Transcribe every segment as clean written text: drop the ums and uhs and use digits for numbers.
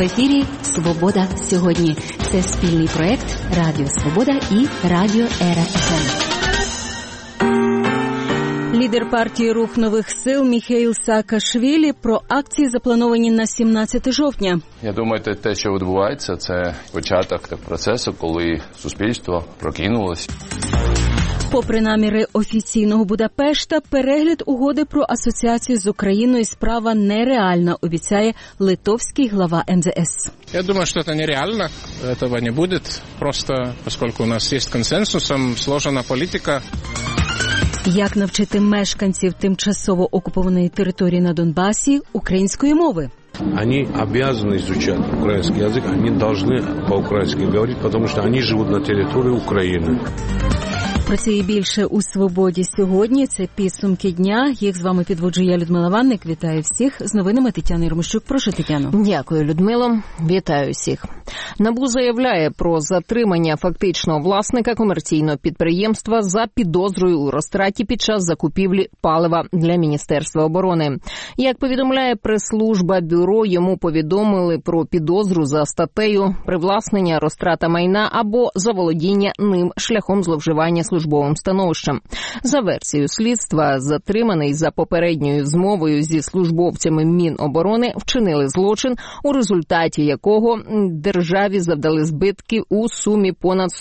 В ефірі «Свобода сьогодні». Це спільний проєкт Радіо Свобода і Радіо Ера ФМ. Лідер партії «Рух нових сил» Міхеїл Саакашвілі про акції, заплановані на 17 жовтня. Я думаю, те, що відбувається, це початок процесу, коли суспільство прокинулося. Попри наміри офіційного Будапешта, перегляд угоди про асоціацію з Україною справа нереальна, обіцяє литовський глава МЗС. Я думаю, что это нереально, этого не будет, просто поскольку у нас есть консенсус, сложена політика. Як навчити мешканців тимчасово окупованої території на Донбасі української мови? Они обязаны изучать украинский язык, они должны по-украински говорить, потому что они живут на территории Украины. Про це і більше у «Свободі сьогодні». Це підсумки дня. Їх з вами підводжу я, Людмила Ванник. Вітаю всіх. З новинами Тетяна Єрмощук. Прошу, Тетяно. Дякую, Людмило. Вітаю всіх. НАБУ заявляє про затримання фактичного власника комерційного підприємства за підозрою у розтраті під час закупівлі палива для Міністерства оборони. Як повідомляє прес-служба бюро, йому повідомили про підозру за статтею «Привласнення, розтрата майна або заволодіння ним шляхом зловживання службовим становищем». За версією слідства, затриманий за попередньою змовою зі службовцями Міноборони вчинили злочин, у результаті якого державі завдали збитків у сумі понад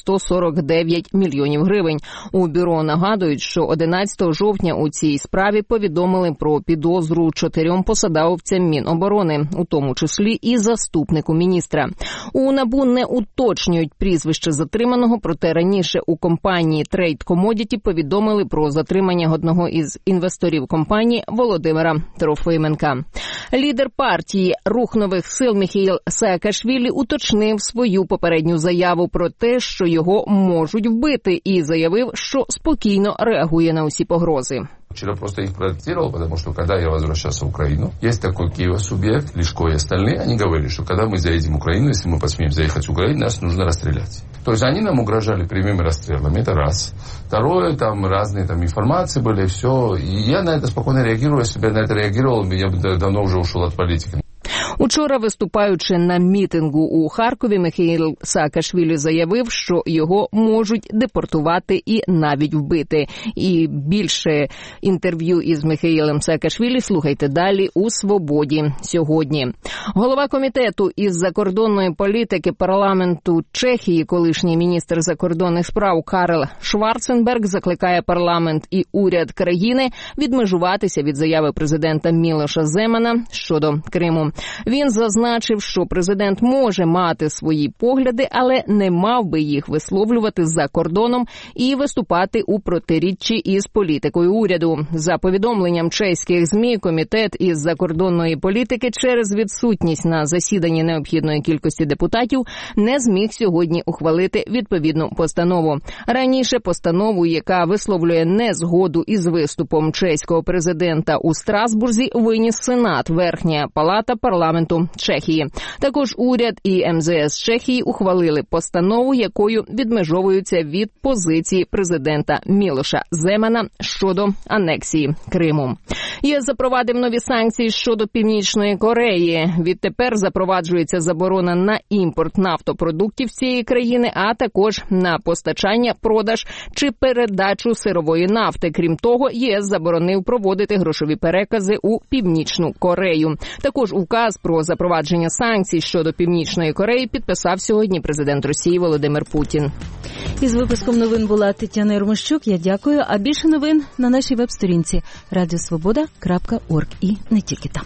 149 мільйонів гривень. У бюро нагадують, що 11 жовтня у цій справі повідомили про підозру 4 посадовцям Міноборони, у тому числі і заступнику міністра. У НАБУ не уточнюють прізвище затриманого, проте раніше у компанії Trade Commodity повідомили про затримання одного із інвесторів компанії Володимира Трофименка. Лідер партії «Рух нових сил» Міхеїл Саакашвілі уточнив свою попередню заяву про те, що його можуть вбити, і заявив, що спокійно реагує на усі погрози. Вчера просто их проектировал, потому что когда я возвращался в Украину, есть такой Киев-субъект, Лешко и остальные, они говорили, что когда мы заедем в Украину, если мы посмеем заехать в Украину, нас нужно расстрелять. То есть они нам угрожали прямыми расстрелами, это раз. Второе, там разные там информации были, все. И я на это спокойно реагирую, если бы я на это реагировал, я бы давно уже ушел от политики. Учора, виступаючи на мітингу у Харкові, Міхеїл Саакашвілі заявив, що його можуть депортувати і навіть вбити. І більше інтерв'ю із Міхеїлем Саакашвілі слухайте далі у «Свободі сьогодні». Голова комітету із закордонної політики парламенту Чехії, колишній міністр закордонних справ Карл Шварценберг, закликає парламент і уряд країни відмежуватися від заяви президента Мілоша Земана щодо Криму. Він зазначив, що президент може мати свої погляди, але не мав би їх висловлювати за кордоном і виступати у протиріччі із політикою уряду. За повідомленням чеських ЗМІ, комітет із закордонної політики через відсутність на засіданні необхідної кількості депутатів не зміг сьогодні ухвалити відповідну постанову. Раніше постанову, яка висловлює незгоду із виступом чеського президента у Страсбурзі, виніс Сенат, Верхня палата парламенту Чехії. Також уряд і МЗС Чехії ухвалили постанову, якою відмежовуються від позиції президента Мілоша Земана щодо анексії Криму. ЄС запровадив нові санкції щодо Північної Кореї. Відтепер запроваджується заборона на імпорт нафтопродуктів цієї країни, а також на постачання, продаж чи передачу сирової нафти. Крім того, ЄС заборонив проводити грошові перекази у Північну Корею. Також указ про запровадження санкцій щодо Північної Кореї підписав сьогодні президент Росії Володимир Путін. Із випуском новин була Тетяна Єрмощук. Я дякую. А більше новин на нашій веб-сторінці radiosvoboda.org і не тільки там.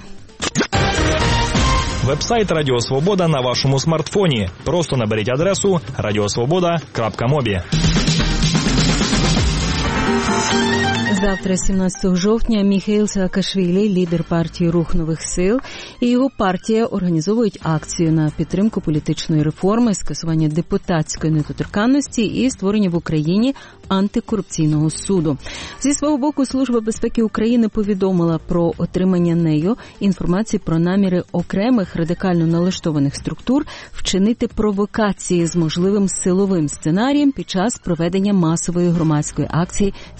Веб-сайт Радіо Свобода на вашому смартфоні. Просто наберіть адресу radiosvoboda.mobi. Завтра, 17 жовтня, Міхеїл Саакашвілі, лідер партії «Рух нових сил», і його партія організовують акцію на підтримку політичної реформи, скасування депутатської недоторканності і створення в Україні антикорупційного суду. Зі свого боку, Служба безпеки України повідомила про отримання нею інформації про наміри окремих радикально налаштованих структур вчинити провокації з можливим силовим сценарієм під час проведення масової громадської акції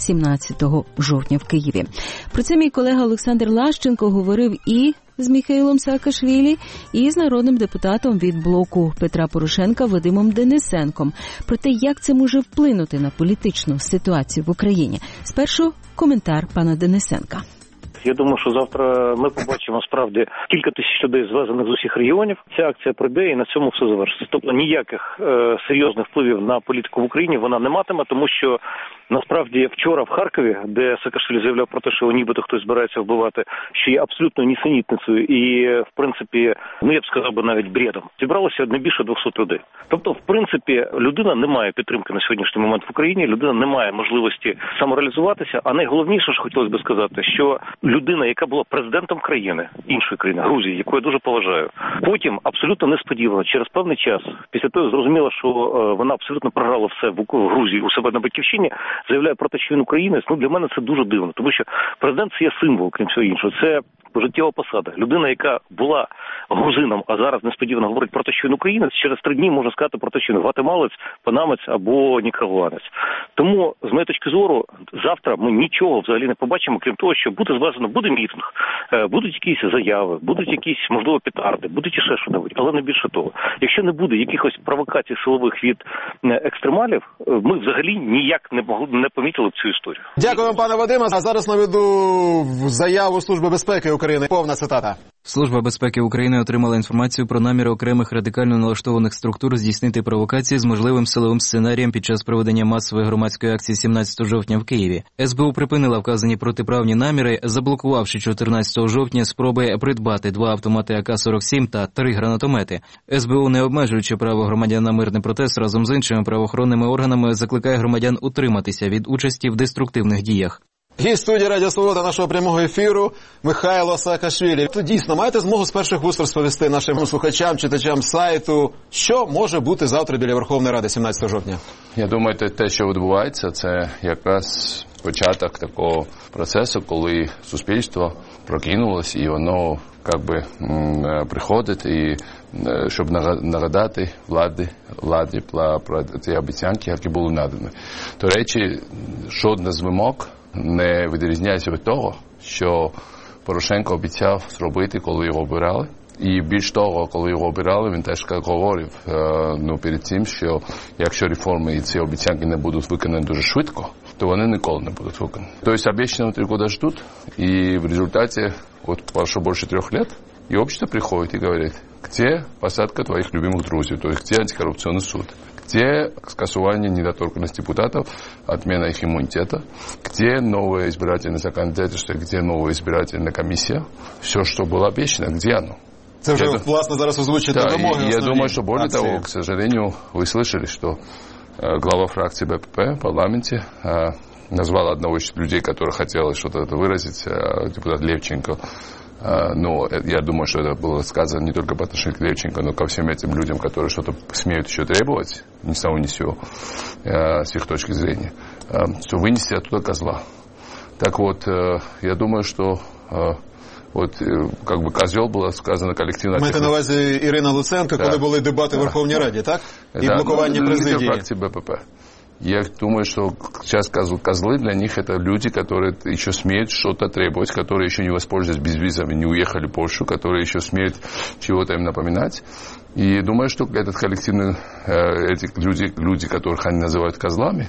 17 жовтня в Києві. Про це мій колега Олександр Лащенко говорив і з Міхеїлом Саакашвілі, і з народним депутатом від блоку Петра Порошенка Вадимом Денисенком. Про те, як це може вплинути на політичну ситуацію в Україні. Спершу коментар пана Денисенка. Я думаю, що завтра ми побачимо справді кілька тисяч людей, звезених з усіх регіонів. Ця акція пройде і на цьому все завершиться. Тобто ніяких серйозних впливів на політику в Україні вона не матиме, тому що насправді вчора в Харкові, де Саакашвілі заявляв про те, що нібито хтось збирається вбивати, що є абсолютно нісенітницею і, в принципі, я б сказав би навіть бредом, зібралося не більше 200 людей. Тобто, в принципі, людина не має підтримки на сьогоднішній момент в Україні, людина не має можливості самореалізуватися, а найголовніше, що хотілося б сказати, що людина, яка була президентом країни, іншої країни, Грузії, яку я дуже поважаю, потім абсолютно несподівано, через певний час, після того зрозуміло, що вона абсолютно програла все в Грузії у себе на батьківщині, заявляє про те, що він українець. Для мене це дуже дивно, тому що президент – це є символ, крім всього іншого. Це пожиттєва посада. Людина, яка була грузином, а зараз несподівано говорить про те, що він українець, через 3 дні може сказати про те, що він гватемалець, панамець або нікарагуанець. Тому, з моєї точки зору, завтра ми нічого взагалі не побачимо, крім того, що буде звезено, буде мітинг, будуть якісь заяви, будуть якісь, можливо, петарди, будуть іще що-небудь, але не більше того. Якщо не буде якихось провокацій силових від екстремалів, ми взагалі ніяк не помітили б цю історію. Дякую вам, пане Вадиме. А зараз наведу заяву Служби безпеки України. Повна цитата. Служба безпеки України отримала інформацію про наміри окремих радикально налаштованих структур здійснити провокації з можливим силовим сценарієм під час проведення масової громадської акції 17 жовтня в Києві. СБУ припинила вказані протиправні наміри, заблокувавши 14 жовтня спроби придбати 2 автомати АК-47 та 3 гранатомети. СБУ, не обмежуючи право громадян на мирний протест, разом з іншими правоохоронними органами закликає громадян утриматися від участі в деструктивних діях. Гість студії Радіо Свобода нашого прямого ефіру Михайло Саакашвілі. То дійсно, маєте змогу з перших вуст розповісти нашим слухачам, читачам сайту, що може бути завтра біля Верховної Ради 17 жовтня? Я думаю, те, що відбувається, це якраз початок такого процесу, коли суспільство прокинулось і воно приходить, і щоб нагадати владі про ті обіцянки, які були надані. До речі, жодна з вимог не відрізняється від того, що Порошенко обіцяв зробити, коли його обирали. І більш того, коли його обирали, він теж говорив перед цим, що якщо реформи і ці обіцянки не будуть виконані дуже швидко, то вони ніколи не будуть виконані. Тобто обіцяно 3 роки ждуть, і в результаті прошло більше 3 років, и общество приходит и говорит, где посадка твоих любимых друзей, то есть где антикоррупционный суд, где скасование недоторканности депутатов, отмена их иммунитета, где новое избирательное законодательство, где новая избирательная комиссия, все, что было обещано, где оно? Це вже, власне, зараз озвучити вимоги. Я думаю, что более того, к сожалению, вы слышали, что глава фракции БПП в парламенте назвал одного из людей, который хотел что-то выразить, депутат Левченко. Но я думаю, что это было сказано не только по отношению к Левченко, но ко всем этим людям, которые что-то смеют еще требовать, ни с того ни с сего, с их точки зрения, что вынести оттуда козла. Так вот, я думаю, что козел було сказано колективно. Маєте на увазі Ірина Луценко, коли були дебати в Верховній Раді, так? І блокування президії. Лидер фракции БПП. Я думаю, что сейчас козлы для них это люди, которые еще смеют что-то требовать, которые еще не воспользовались безвизами, не уехали в Польшу, которые еще смеют чего-то им напоминать. И думаю, что этот коллективный, эти люди, которых они называют козлами,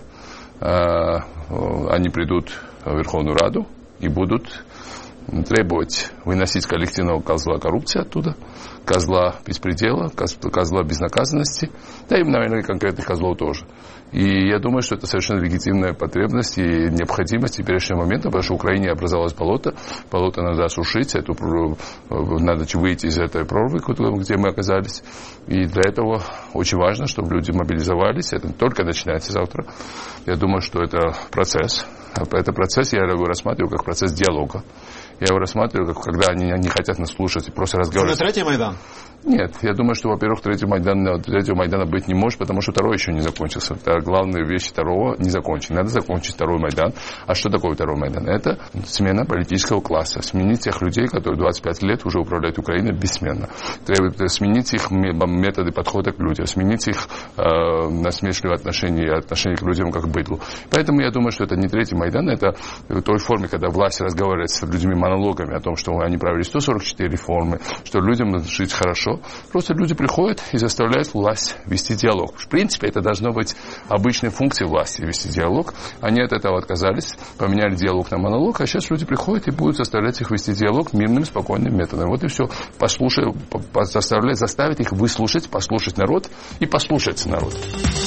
они придут в Верховную Раду и будут требовать выносить коллективного козла коррупции оттуда, козла беспредела, козла безнаказанности, да и, наверное, конкретных козлов тоже. И я думаю, что это совершенно легитимная потребность и необходимость в теперешний момент, потому что в Украине образовалось болото надо осушить, надо выйти из этой прорвы, где мы оказались. И для этого очень важно, чтобы люди мобилизовались. Это только начинается завтра. Я думаю, что это процесс. Это процесс, я его рассматриваю как процесс диалога. Я его рассматриваю, как когда они не хотят нас слушать и просто разговаривать. Это не третий Майдан? Нет, я думаю, что, во-первых, третьего Майдана быть не может, потому что второй еще не закончился. Это главная вещь второго не закончена. Надо закончить второй Майдан. А что такое второй Майдан? Это смена политического класса. Сменить тех людей, которые 25 лет уже управляют Украиной бессменно. Требует сменить их методы подхода к людям, сменить их насмешливые отношения к людям как к быдлу. Поэтому я думаю, что это не третий Майдан, это в той форме, когда власть разговаривает с людьми монологами о том, что они провели 144 реформы, что людям надо жить хорошо. Просто люди приходят и заставляют власть вести диалог. В принципе, это должно быть обычной функцией власти вести диалог. Они от этого отказались, поменяли диалог на монолог, а сейчас люди приходят и будут заставлять их вести диалог мирным, спокойным методом. Вот и все. Заставить их выслушать, послушать народ и послушать народ.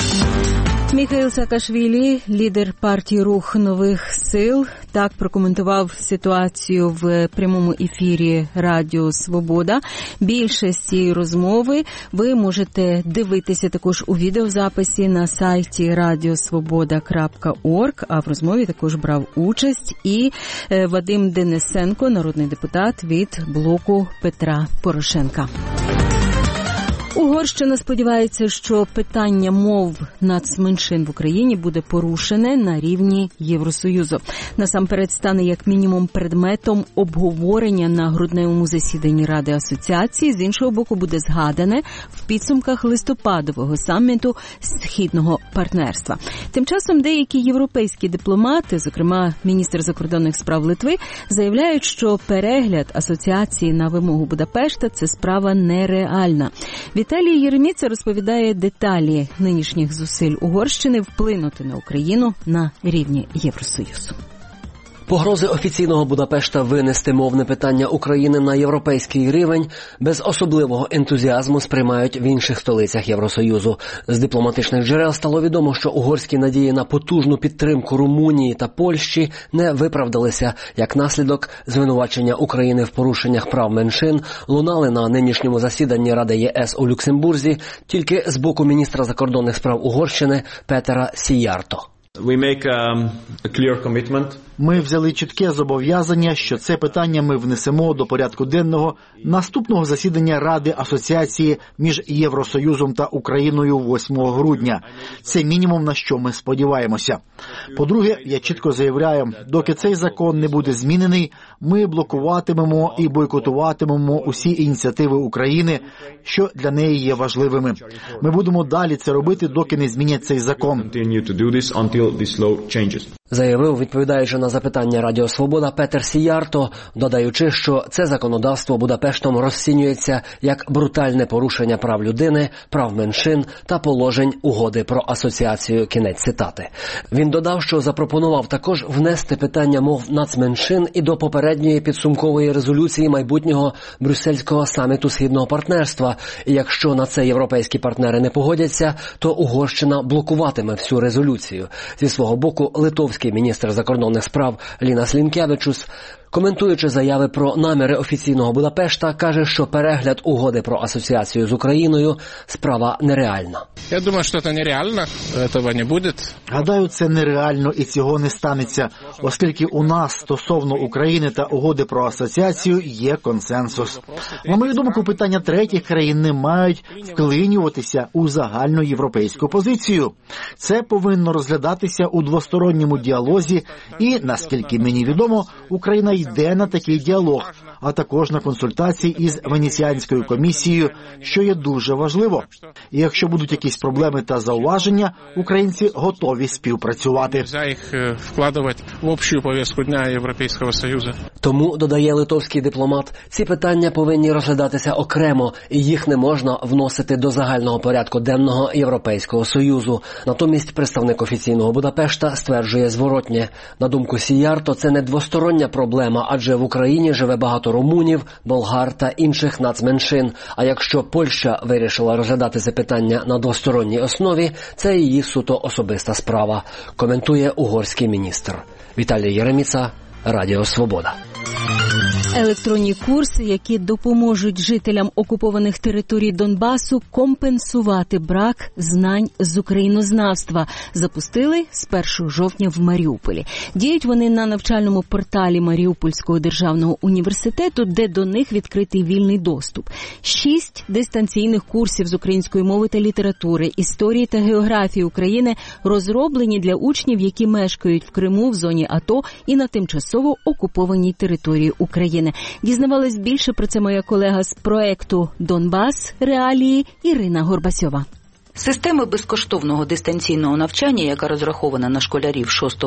Міхеїл Саакашвілі, лідер партії «Рух нових сил», так прокоментував ситуацію в прямому ефірі Радіо Свобода. Більше з цієї розмови ви можете дивитися також у відеозаписі на сайті radiosvoboda.org, а в розмові також брав участь і Вадим Денисенко, народний депутат від блоку Петра Порошенка. Угорщина сподівається, що питання мов нацменшин в Україні буде порушене на рівні Євросоюзу. Насамперед стане як мінімум предметом обговорення на грудневому засіданні Ради асоціації, з іншого боку буде згадане в підсумках листопадового саміту Східного партнерства. Тим часом деякі європейські дипломати, зокрема міністр закордонних справ Литви, заявляють, що перегляд асоціації на вимогу Будапешта – це справа нереальна. Віталій Єреміца розповідає деталі нинішніх зусиль Угорщини вплинути на Україну на рівні Євросоюзу. Погрози офіційного Будапешта винести мовне питання України на європейський рівень без особливого ентузіазму сприймають в інших столицях Євросоюзу. З дипломатичних джерел стало відомо, що угорські надії на потужну підтримку Румунії та Польщі не виправдалися. Як наслідок, звинувачення України в порушеннях прав меншин лунали на нинішньому засіданні Ради ЄС у Люксембурзі тільки з боку міністра закордонних справ Угорщини Петера Сіярто. Ми взяли чітке зобов'язання, що це питання ми внесемо до порядку денного наступного засідання Ради асоціації між Євросоюзом та Україною 8 грудня. Це мінімум, на що ми сподіваємося. По-друге, я чітко заявляю, доки цей закон не буде змінений, ми блокуватимемо і бойкотуватимемо усі ініціативи України, що для неї є важливими. Ми будемо далі це робити, доки не змінять цей закон. Заявив, відповідаючи на запитання Радіо Свобода, Петер Сіярто, додаючи, що це законодавство Будапештом розцінюється як брутальне порушення прав людини, прав меншин та положень угоди про асоціацію. Кінець цитати. Він додав, що запропонував також внести питання мов нацменшин і до попередньої підсумкової резолюції майбутнього брюссельського саміту Східного партнерства. І якщо на це європейські партнери не погодяться, то Угорщина блокуватиме всю резолюцію. Зі свого боку, литовський міністр закордонних справ Лінас Лінкевичус, коментуючи заяви про наміри офіційного Будапешта, каже, що перегляд угоди про асоціацію з Україною – справа нереальна. Я думаю, що це нереально, цього не буде. Гадаю, це нереально і цього не станеться, оскільки у нас стосовно України та угоди про асоціацію є консенсус. На мою думку, питання третіх країн не мають вклинюватися у загальну європейську позицію. Це повинно розглядатися у двосторонньому діалозі і, наскільки мені відомо, Україна йде на такий діалог, а також на консультації із Венеціанською комісією, що є дуже важливо. І якщо будуть якісь проблеми та зауваження, українці готові співпрацювати. За їх вкладати в общу повістку дня Європейського Союзу. Тому, додає литовський дипломат, ці питання повинні розглядатися окремо, і їх не можна вносити до загального порядку денного Європейського Союзу. Натомість представник офіційного Будапешта стверджує зворотнє. На думку Сіярто, це не двостороння проблема, адже в Україні живе багато румунів, болгар та інших нацменшин. А якщо Польща вирішила розглядати це питання на двосторонній основі, це її суто особиста справа, коментує угорський міністр. Віталій Єреміца, Радіо Свобода. Електронні курси, які допоможуть жителям окупованих територій Донбасу компенсувати брак знань з українознавства, запустили з 1 жовтня в Маріуполі. Діють вони на навчальному порталі Маріупольського державного університету, де до них відкритий вільний доступ. 6 дистанційних курсів з української мови та літератури, історії та географії України розроблені для учнів, які мешкають в Криму, в зоні АТО і на тимчасово окупованій території України. Дізнавалась більше про це моя колега з проекту «Донбас. Реалії» Ірина Горбасьова. Система безкоштовного дистанційного навчання, яка розрахована на школярів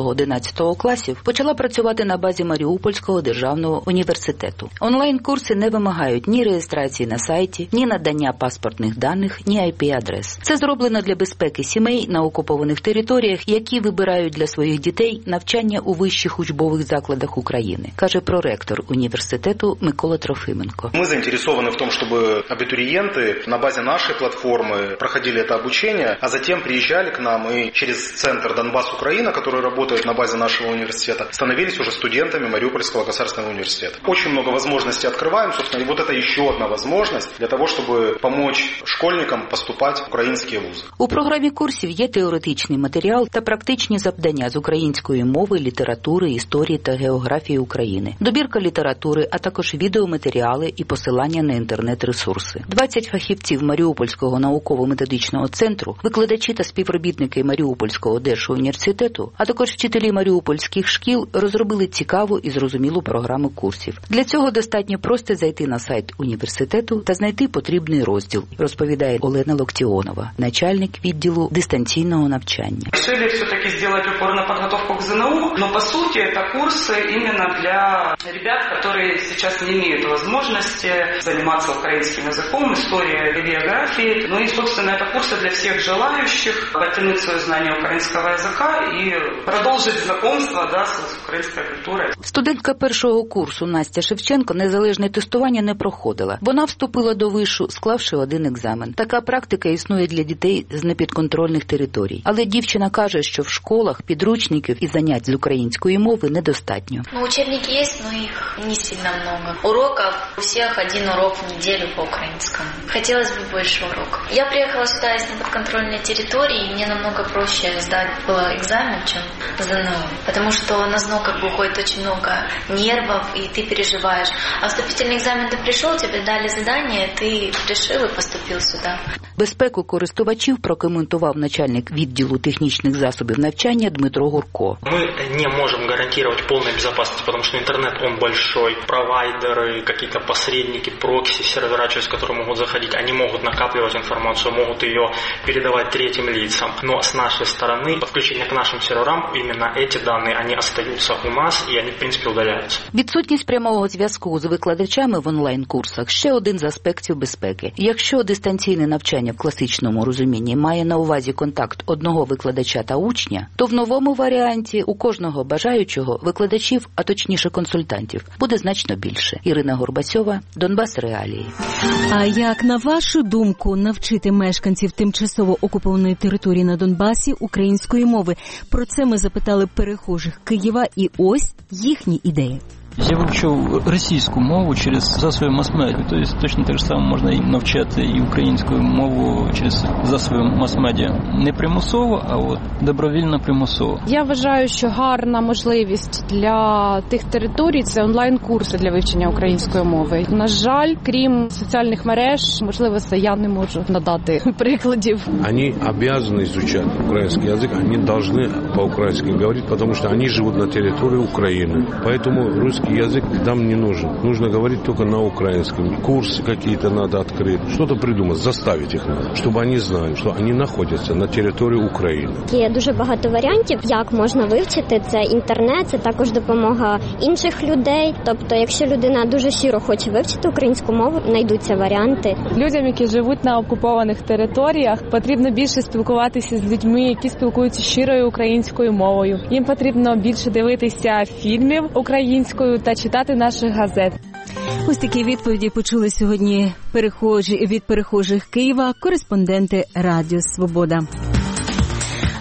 6-11 класів, почала працювати на базі Маріупольського державного університету. Онлайн-курси не вимагають ні реєстрації на сайті, ні надання паспортних даних, ні IP-адрес. Це зроблено для безпеки сімей на окупованих територіях, які вибирають для своїх дітей навчання у вищих учбових закладах України, каже проректор університету Микола Трофименко. Ми заінтересовані в тому, щоб абітурієнти на базі нашої платформи проходили це обучение, а затем приезжали к нам и через центр Донбасс-Украина, который работает на базе нашего университета, становились уже студентами Мариупольского государственного университета. Очень много возможностей открываем, собственно, и вот это еще одна возможность для того, чтобы помочь школьникам поступать в українські вузи. У програмі курсів є теоретичний матеріал та практичні завдання з української мови, літератури, історії та географії України, добірка літератури, а також відеоматеріали і посилання на інтернет-ресурси. 20 фахівців Маріупольського науково-методичного центру, викладачі та співробітники Маріупольського держуніверситету, а також вчителі маріупольських шкіл розробили цікаву і зрозумілу програму курсів. Для цього достатньо просто зайти на сайт університету та знайти потрібний розділ, розповідає Олена Локтіонова, начальник відділу дистанційного навчання. Решили все-таки сделать упор на подготовку к ЗНО, но по сути это курсы именно для ребят, которые сейчас не имеют возможности заниматься украинским языком, историей и географией. Ну и, собственно, это курсы для всех желающих подтянуть свое знание украинского языка и продолжить знакомство с украинской культурой. Студентка першого курсу Настя Шевченко незалежне тестування не проходила. Вона вступила до вишу, склавши один екзамен. Така практика існує для дітей з непідконтрольних територій. Але дівчина каже, що в школах підручників і занять з української мови недостатньо. Учебники є, але їх не сильно багато. Уроків у всіх один урок в неділю по українському. Хотілося б більше уроків. Я приїхала сюда из неподконтрольной территории, и мне намного проще сдать было экзамен, чем ЗНО. Потому что на ЗНО уходит очень много нервов, и ты переживаешь. А вступительный экзамен ты пришел, тебе дали задание, ты решил и поступил сюда. Безпеку користувачів прокоментував начальник відділу технічних засобів навчання Дмитро Гурко. Мы не можем гарантировать полную безопасность, потому что интернет, он большой. Провайдеры, какие-то посредники, прокси, сервера, через которые могут заходить, они могут накапливать информацию, могут ее передавать третьим лицам. Но с нашей стороны, подключение к нашим серверам, именно эти данные, они остаются у нас, и они, в принципе, удаляются. Відсутність прямого зв'язку з викладачами в онлайн-курсах – ще один з аспектів безпеки. Якщо дистанційне навчання в класичному розумінні має на увазі контакт одного викладача та учня, то в новому варіанті у кожного бажаючого викладачів, а точніше консультантів, буде значно більше. Ірина Горбасьова, Донбас. Реалії. А як, на вашу думку, навчити мешканців тимчасово окупованої території на Донбасі української мови? Про це ми запитали перехожих Києва, і ось їхні ідеї. Я вивчив російську мову через засоби мас-медіа, тобто точно так само можна і навчати і українську мову через засоби мас-медіа. Не примусово, а от добровільно примусово. Я вважаю, що гарна можливість для тих територій – це онлайн-курси для вивчення української мови. На жаль, крім соціальних мереж, можливостей я не можу надати прикладів. Вони обов'язані вивчати український язик, вони повинні по-українськи говорити, тому що вони живуть на території України. Тому русский язык нам не нужен. Нужно говорить только на украинском. Курсы какие-то надо открыть. Что-то придумать, заставить их надо, чтобы они знали, что они находятся на території України. Є дуже багато варіантів, як можна вивчити. Це інтернет, це також допомога інших людей. Тобто, якщо людина дуже щиро хоче вивчити українську мову, знайдуться варіанти. Людям, які живуть на окупованих територіях, потрібно більше спілкуватися з людьми, які спілкуються щирою українською мовою. Їм потрібно більше дивитися фільмів українською та читати наших газет. Ось такі відповіді почули сьогодні від перехожих Києва, кореспонденти Радіо Свобода.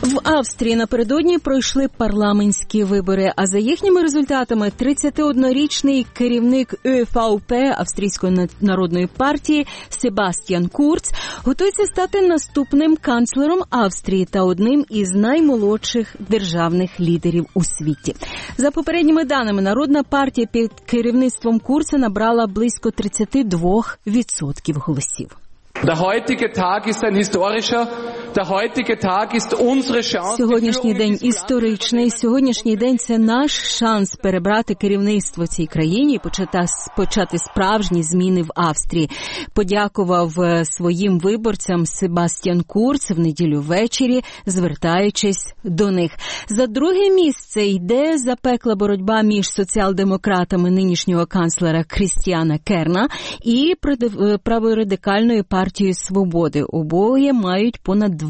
В Австрії напередодні пройшли парламентські вибори, а за їхніми результатами 31-річний керівник ÖVP Австрійської народної партії Себастьян Курц готується стати наступним канцлером Австрії та одним із наймолодших державних лідерів у світі. За попередніми даними, Народна партія під керівництвом Курца набрала близько 32% голосів. Сьогоднішній день історичний. Сьогоднішній день – це наш шанс перебрати керівництво цій країні і почати справжні зміни в Австрії. Подякував своїм виборцям Себастьян Курц в неділю ввечері, звертаючись до них. За друге місце йде запекла боротьба між соціал-демократами нинішнього канцлера Крістіана Керна і праворадикальною партією «Свободи». Обоє мають понад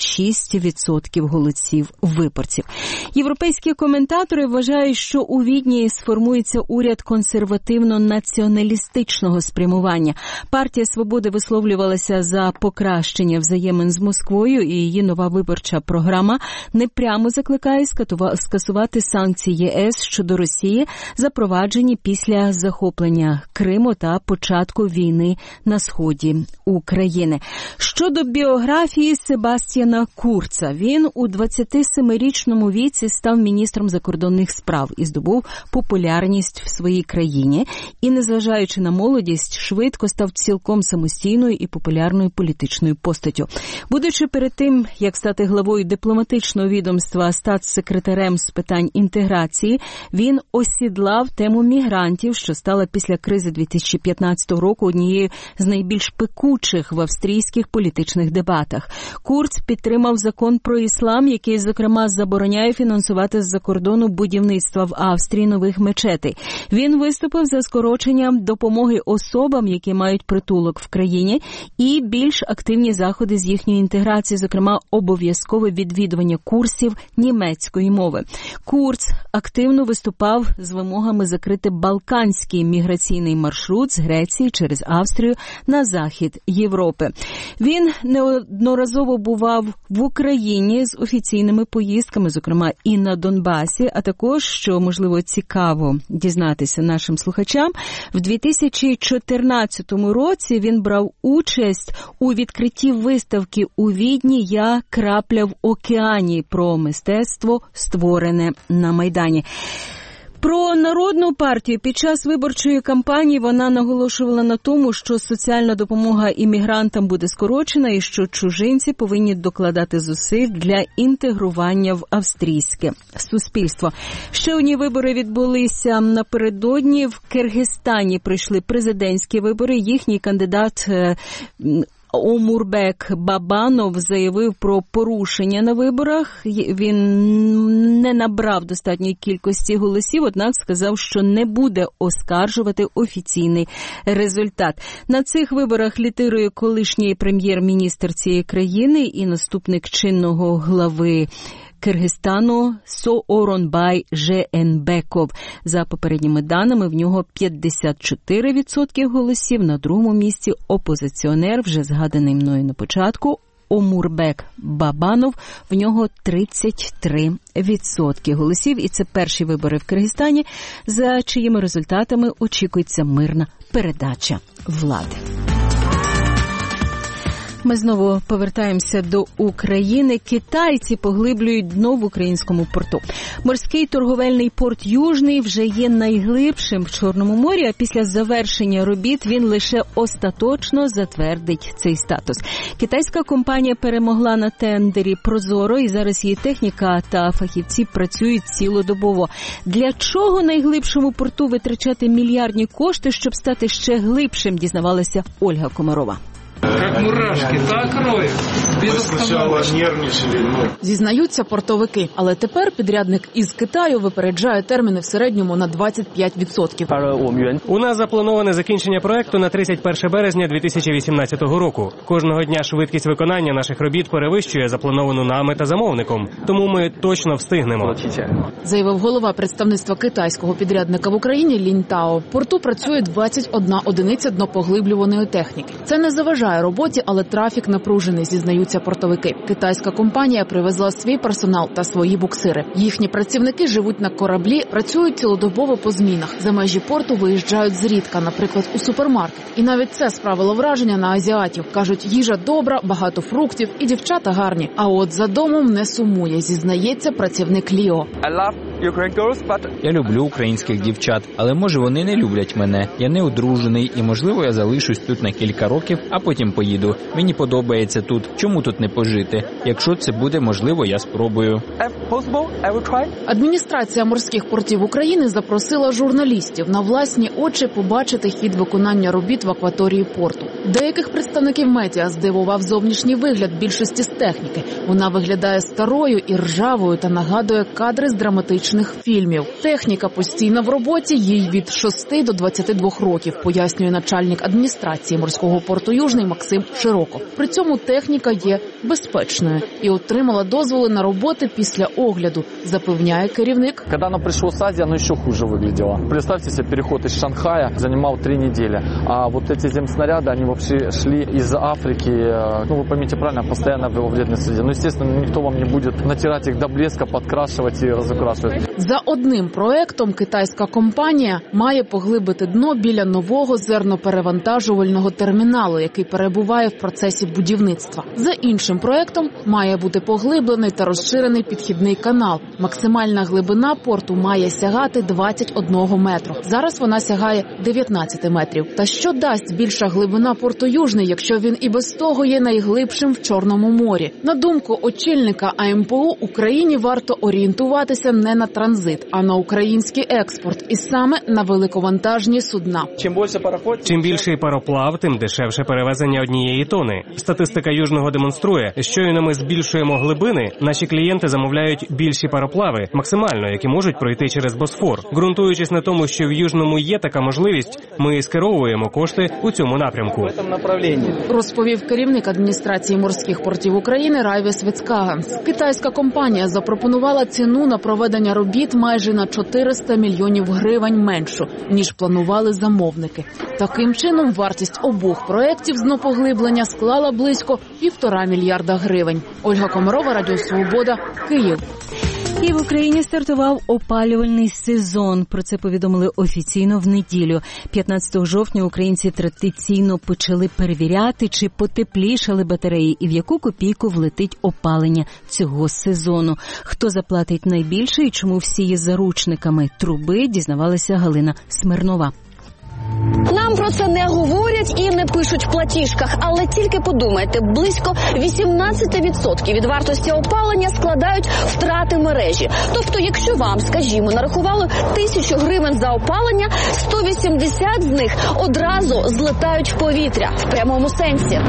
26% голосів виборців. Європейські коментатори вважають, що у Відні сформується уряд консервативно-націоналістичного спрямування. Партія «Свободи» висловлювалася за покращення взаємин з Москвою, і її нова виборча програма непрямо закликає скасувати санкції ЄС щодо Росії, запроваджені після захоплення Криму та початку війни на сході України. Щодо біографії Себастьяна Курца, він у 27-річному віці став міністром закордонних справ і здобув популярність в своїй країні і, незважаючи на молодість, швидко став цілком самостійною і популярною політичною постаттю. Будучи перед тим, як стати главою дипломатичного відомства, статс-секретарем з питань інтеграції, він осідлав тему мігрантів, що стала після кризи 2015 року однією з найбільш пекучих в австрійських політичних дебатах. Курц підтримав закон про іслам, який, зокрема, забороняє фінансувати з-за кордону будівництва в Австрії нових мечетей. Він виступив за скорочення допомоги особам, які мають притулок в країні, і більш активні заходи з їхньої інтеграції, зокрема, обов'язкове відвідування курсів німецької мови. Курц активно виступав з вимогами закрити балканський міграційний маршрут з Греції через Австрію на захід Європи. Він неодноразово бував в Україні з офіційними поїздками, зокрема і на Донбасі, а також, що, можливо, цікаво дізнатися нашим слухачам, в 2014 році він брав участь у відкритті виставки у Відні «Я – крапля в океані» про мистецтво, створене на Майдані. Про Народну партію під час виборчої кампанії вона наголошувала на тому, що соціальна допомога іммігрантам буде скорочена і що чужинці повинні докладати зусиль для інтегрування в австрійське суспільство. Ще одні вибори відбулися напередодні. В Киргизстані пройшли президентські вибори. Їхній кандидат Омурбек Бабанов заявив про порушення на виборах. Він не набрав достатньої кількості голосів, однак сказав, що не буде оскаржувати офіційний результат. На цих виборах лідирує колишній прем'єр-міністр цієї країни і наступник чинного глави Киргизстану Сооронбай Жеенбеков. За попередніми даними, в нього 54% голосів. На другому місці опозиціонер, вже згаданий мною на початку, Омурбек Бабанов, в нього 33% голосів. І це перші вибори в Киргизстані, за чиїми результатами очікується мирна передача влади. Ми знову повертаємося до України. Китайці поглиблюють дно в українському порту. Морський торговельний порт Южний вже є найглибшим в Чорному морі, а після завершення робіт він лише остаточно затвердить цей статус. Китайська компанія перемогла на тендері «Прозоро», і зараз її техніка та фахівці працюють цілодобово. Для чого найглибшому порту витрачати мільярдні кошти, щоб стати ще глибшим, дізнавалася Ольга Комарова. Як мурашки, так роють. Зізнаються портовики, але тепер підрядник із Китаю випереджає терміни в середньому на 25%. У нас заплановане закінчення проекту на 31 березня 2018 року. Кожного дня швидкість виконання наших робіт перевищує заплановану нами та замовником, тому ми точно встигнемо. Заявив голова представництва китайського підрядника в Україні Лінь Тао. В порту працює 21 одиниця днопоглиблюваної техніки. Це не заважає заважає роботі, але трафік напружений, зізнаються портовики. Китайська компанія привезла свій персонал та свої буксири. Їхні працівники живуть на кораблі, працюють цілодобово по змінах. За межі порту виїжджають зрідка, наприклад, у супермаркет. І навіть це справило враження на азіатів. Кажуть, їжа добра, багато фруктів і дівчата гарні. А от за домом не сумує, зізнається працівник Ліо. Я люблю українських дівчат, але може вони не люблять мене. Я не одружений і, можливо, я залишусь тут на кілька років, а потім поїду. Мені подобається тут. Чому тут не пожити? Якщо це буде можливо, я спробую. Адміністрація морських портів України запросила журналістів на власні очі побачити хід виконання робіт в акваторії порту. Деяких представників медіа здивував зовнішній вигляд більшості з техніки. Вона виглядає старою і ржавою та нагадує кадри з драматичних фільмів. Техніка постійно в роботі, їй від 6 до 22 років, пояснює начальник адміністрації морського порту Южний Максим Широков. При цьому техніка є безпечною і отримала дозволи на роботи після огляду, запевняє керівник. Коли вона прийшла з Азії, вона ще хуже виглядала. Представте собі, переход із Шанхая займав 3 недели. А вот эти земснаряды, они вообще шли из Африки. Ну, вы поймите правильно, постоянно в вредной среде. Ну, естественно, никто вам не будет натирать их до блеска, подкрашивать и разукрашивать. За одним проектом китайська компанія має поглибити дно біля нового зерноперевантажувального терміналу, який перебуває в процесі будівництва. За іншим проектом має бути поглиблений та розширений підхідний канал. Максимальна глибина порту має сягати 21 метру. Зараз вона сягає 19 метрів. Та що дасть більша глибина порту Южний, якщо він і без того є найглибшим в Чорному морі? На думку очільника АМПУ, Україні варто орієнтуватися не на транзит, а на український експорт. І саме на великовантажні судна. Чим більший пароплав, тим дешевше перевезення однієї тони. Статистика Южного демонструє, щойно ми збільшуємо глибини, наші клієнти замовляють більші пароплави, максимально, які можуть пройти через Босфор. Ґрунтуючись на тому, що в Южному є така можливість, ми скеровуємо кошти у цьому напрямку. Розповів керівник адміністрації морських портів України Райві Свицкага. Китайська компанія запропонувала ціну на проведення робіт майже на 400 мільйонів гривень меншу, ніж планували замовники. Таким чином, вартість обох проєктів з днопоглиблення склала близько 1,5 мільярда гривень. Ольга Комарова, Радіо Свобода, Київ. І в Україні стартував опалювальний сезон. Про це повідомили офіційно в неділю. 15 жовтня українці традиційно почали перевіряти, чи потеплішали батареї і в яку копійку влетить опалення цього сезону. Хто заплатить найбільше і чому всі є заручниками труби, дізнавалася Галина Смирнова. Нам про це не говорять і не пишуть в платіжках, але тільки подумайте, близько 18% від вартості опалення складають втрати мережі. Тобто, якщо вам, скажімо, нарахували 1000 гривень за опалення, 180 з них одразу злетають в повітря, в прямому сенсі.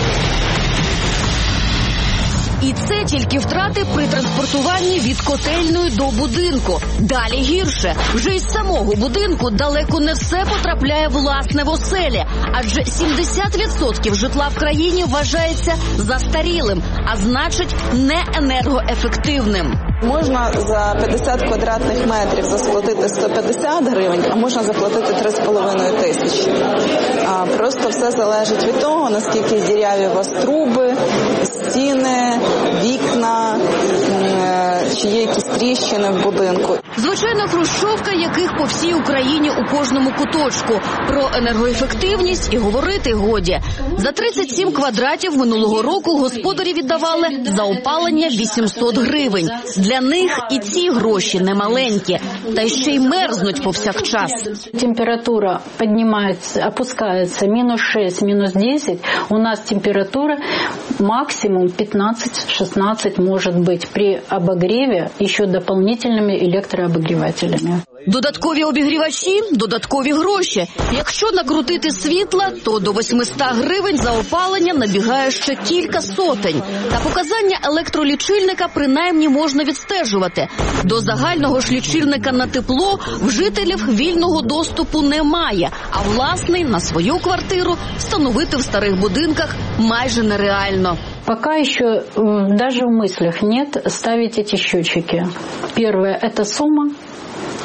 І це тільки втрати при транспортуванні від котельної до будинку. Далі гірше. Вже із самого будинку далеко не все потрапляє власне в оселі. Адже 70% житла в країні вважається застарілим, а значить не енергоефективним. Можна за 50 квадратних метрів заплатити 150 гривень, а можна заплатити 3,5 тисячі. Просто все залежить від того, наскільки діряві у вас труби, стіни, вікна, чи є якісь тріщини в будинку. Звичайна хрущовка, яких по всій Україні у кожному куточку. Про енергоефективність і говорити годі. За 37 квадратів минулого року господарі віддавали за опалення 800 гривень. Для них і ці гроші немаленькі, та ще й мерзнуть повсякчас. Температура піднімається, опускається мінус 6, мінус 10. У нас температура максимум 15-16 може бути. При обогреві ще дополнительними електрообогрівателями. Додаткові обігрівачі – додаткові гроші. Якщо накрутити світла, то до 800 гривень за опалення набігає ще кілька сотень. Та показання електролічильника принаймні можна відстежувати. До загального ж лічильника на тепло в жителів вільного доступу немає, а власний на свою квартиру встановити в старих будинках майже нереально. Пока еще даже в мыслях нет ставить эти счетчики. Первое – это сумма.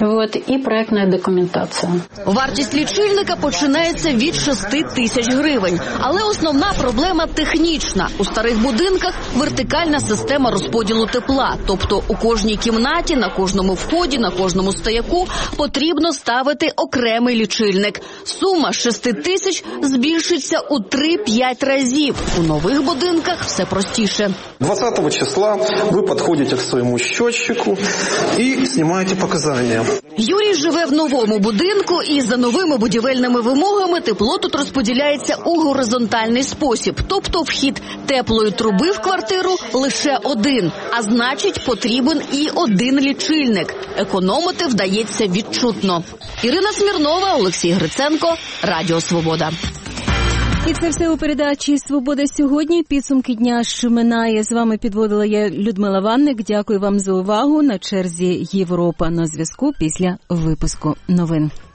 и проектная документация. Вартість лічильника починається від 6 тисяч гривень. Але основна проблема технічна. У старих будинках вертикальна система розподілу тепла. Тобто у кожній кімнаті, на кожному вході, на кожному стояку потрібно ставити окремий лічильник. Сума з 6 тисяч збільшиться у 3-5 разів. У нових будинках все простіше. 20 числа ви підходите к своєму счетчику і знімаєте показання. Юрій живе в новому будинку і за новими будівельними вимогами тепло тут розподіляється у горизонтальний спосіб. Тобто вхід теплої труби в квартиру лише один, а значить потрібен і один лічильник. Економити вдається відчутно. Ірина Смірнова, Олексій Гриценко, Радіо Свобода. І це все у передачі «Свобода сьогодні». Підсумки дня, що минає. З вами підводила я, Людмила Ванник. Дякую вам за увагу. На черзі Європа на зв'язку після випуску новин.